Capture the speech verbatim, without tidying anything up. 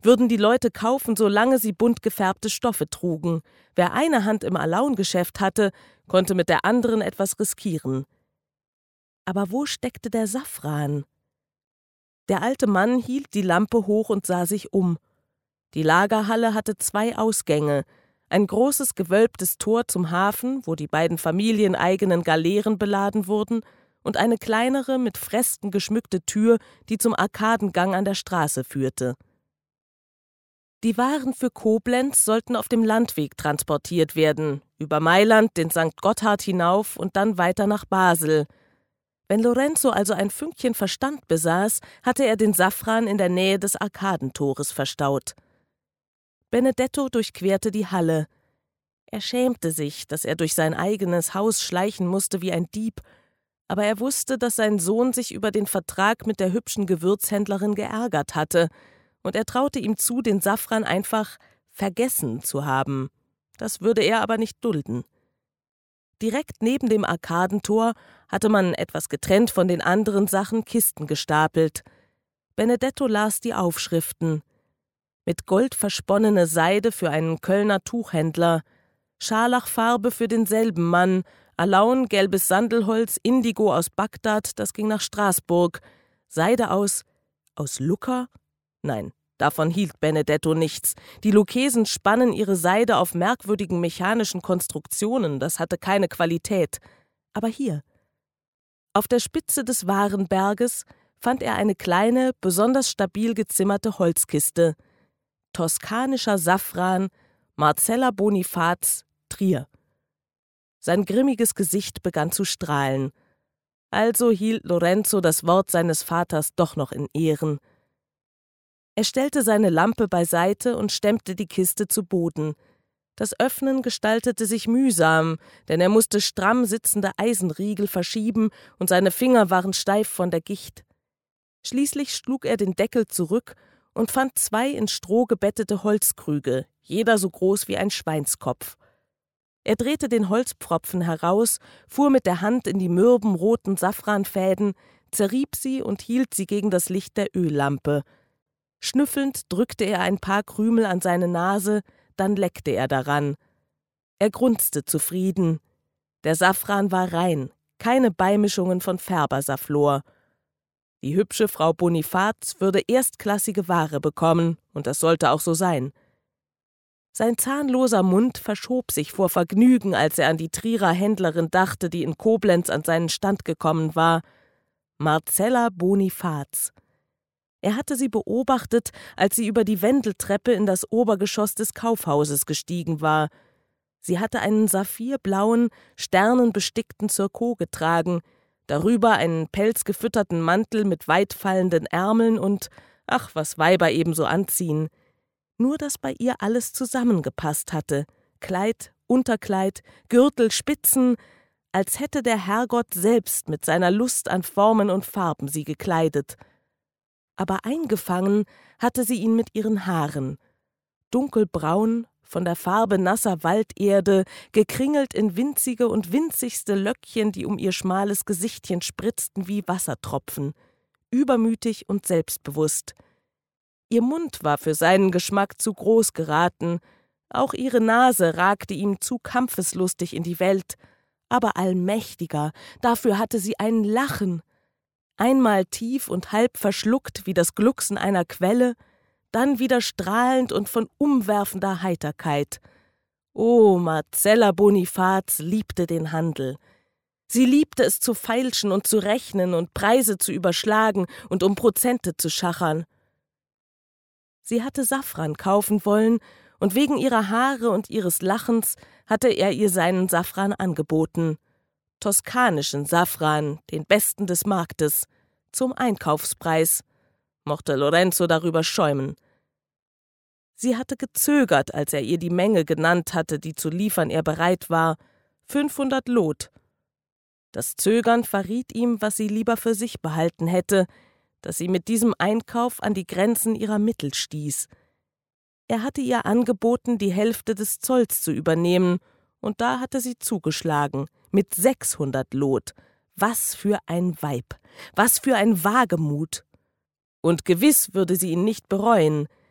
würden die Leute kaufen, solange sie bunt gefärbte Stoffe trugen. Wer eine Hand im Alaungeschäft hatte, konnte mit der anderen etwas riskieren. Aber wo steckte der Safran? Der alte Mann hielt die Lampe hoch und sah sich um. Die Lagerhalle hatte zwei Ausgänge, ein großes gewölbtes Tor zum Hafen, wo die beiden familieneigenen Galeeren beladen wurden, und eine kleinere, mit Fresken geschmückte Tür, die zum Arkadengang an der Straße führte. Die Waren für Koblenz sollten auf dem Landweg transportiert werden, über Mailand, den Sankt Gotthard hinauf und dann weiter nach Basel. Wenn Lorenzo also ein Fünkchen Verstand besaß, hatte er den Safran in der Nähe des Arkadentores verstaut. Benedetto durchquerte die Halle. Er schämte sich, dass er durch sein eigenes Haus schleichen musste wie ein Dieb, aber er wusste, dass sein Sohn sich über den Vertrag mit der hübschen Gewürzhändlerin geärgert hatte, und er traute ihm zu, den Safran einfach vergessen zu haben. Das würde er aber nicht dulden. Direkt neben dem Arkadentor hatte man, etwas getrennt von den anderen Sachen, Kisten gestapelt. Benedetto las die Aufschriften. Mit Gold versponnene Seide für einen Kölner Tuchhändler, Scharlachfarbe für denselben Mann, Alaun, gelbes Sandelholz, Indigo aus Bagdad, das ging nach Straßburg, Seide aus, aus Lucca? Nein, davon hielt Benedetto nichts. Die Lucchesen spannen ihre Seide auf merkwürdigen mechanischen Konstruktionen, das hatte keine Qualität. Aber hier, auf der Spitze des Warenberges, fand er eine kleine, besonders stabil gezimmerte Holzkiste. Toskanischer Safran, Marcella Bonifaz, Trier. Sein grimmiges Gesicht begann zu strahlen. Also hielt Lorenzo das Wort seines Vaters doch noch in Ehren. Er stellte seine Lampe beiseite und stemmte die Kiste zu Boden. Das Öffnen gestaltete sich mühsam, denn er musste stramm sitzende Eisenriegel verschieben und seine Finger waren steif von der Gicht. Schließlich schlug er den Deckel zurück und fand zwei in Stroh gebettete Holzkrüge, jeder so groß wie ein Schweinskopf. Er drehte den Holzpfropfen heraus, fuhr mit der Hand in die mürben roten Safranfäden, zerrieb sie und hielt sie gegen das Licht der Öllampe. Schnüffelnd drückte er ein paar Krümel an seine Nase, dann leckte er daran. Er grunzte zufrieden. Der Safran war rein, keine Beimischungen von Färbersaflor. Die hübsche Frau Bonifaz würde erstklassige Ware bekommen, und das sollte auch so sein. Sein zahnloser Mund verschob sich vor Vergnügen, als er an die Trierer Händlerin dachte, die in Koblenz an seinen Stand gekommen war. Marcella Bonifaz. Er hatte sie beobachtet, als sie über die Wendeltreppe in das Obergeschoss des Kaufhauses gestiegen war. Sie hatte einen saphirblauen, sternenbestickten Surcot getragen, darüber einen pelzgefütterten Mantel mit weitfallenden Ärmeln und, ach, was Weiber ebenso anziehen. Nur, dass bei ihr alles zusammengepasst hatte. Kleid, Unterkleid, Gürtel, Spitzen, als hätte der Herrgott selbst mit seiner Lust an Formen und Farben sie gekleidet. Aber eingefangen hatte sie ihn mit ihren Haaren. Dunkelbraun, von der Farbe nasser Walderde, gekringelt in winzige und winzigste Löckchen, die um ihr schmales Gesichtchen spritzten wie Wassertropfen, übermütig und selbstbewusst. Ihr Mund war für seinen Geschmack zu groß geraten, auch ihre Nase ragte ihm zu kampfeslustig in die Welt, aber allmächtiger, dafür hatte sie ein Lachen, einmal tief und halb verschluckt wie das Glucksen einer Quelle, dann wieder strahlend und von umwerfender Heiterkeit. Oh, Marcella Bonifaz liebte den Handel. Sie liebte es zu feilschen und zu rechnen und Preise zu überschlagen und um Prozente zu schachern. Sie hatte Safran kaufen wollen, und wegen ihrer Haare und ihres Lachens hatte er ihr seinen Safran angeboten. Toskanischen Safran, den besten des Marktes, zum Einkaufspreis, mochte Lorenzo darüber schäumen. Sie hatte gezögert, als er ihr die Menge genannt hatte, die zu liefern er bereit war, fünfhundert Lot. Das Zögern verriet ihm, was sie lieber für sich behalten hätte, dass sie mit diesem Einkauf an die Grenzen ihrer Mittel stieß. Er hatte ihr angeboten, die Hälfte des Zolls zu übernehmen, und da hatte sie zugeschlagen, mit sechshundert Lot. Was für ein Weib, was für ein Wagemut! Und gewiss würde sie ihn nicht bereuen.